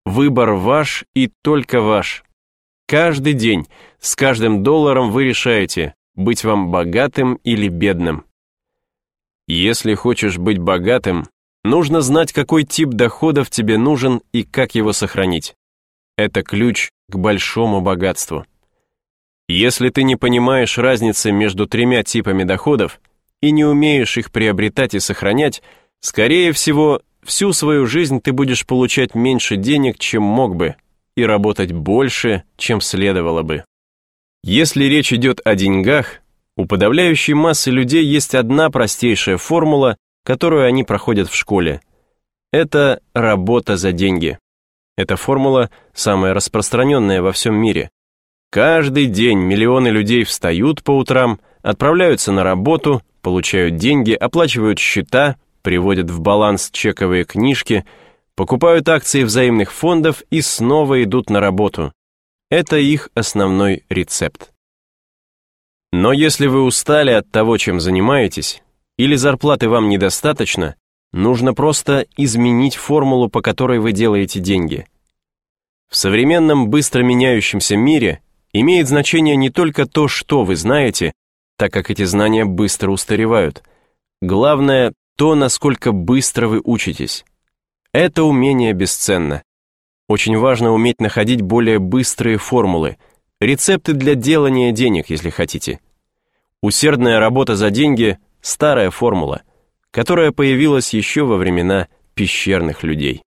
Выбор ваш и только ваш. Каждый день, с каждым долларом вы решаете, быть вам богатым или бедным. Если хочешь быть богатым, нужно знать, какой тип доходов тебе нужен и как его сохранить. Это ключ к большому богатству. Если ты не понимаешь разницы между тремя типами доходов и не умеешь их приобретать и сохранять, скорее всего, всю свою жизнь ты будешь получать меньше денег, чем мог бы, и работать больше, чем следовало бы. Если речь идет о деньгах, у подавляющей массы людей есть одна простейшая формула, которую они проходят в школе. Это работа за деньги. Эта формула самая распространенная во всем мире. Каждый день миллионы людей встают по утрам, отправляются на работу, получают деньги, оплачивают счета, приводят в баланс чековые книжки, покупают акции взаимных фондов и снова идут на работу. Это их основной рецепт. Но если вы устали от того, чем занимаетесь, или зарплаты вам недостаточно, нужно просто изменить формулу, по которой вы делаете деньги. В современном быстро меняющемся мире имеет значение не только то, что вы знаете, так как эти знания быстро устаревают. Главное – то, насколько быстро вы учитесь. Это умение бесценно. Очень важно уметь находить более быстрые формулы, рецепты для делания денег, если хотите. Усердная работа за деньги – старая формула, которая появилась еще во времена пещерных людей.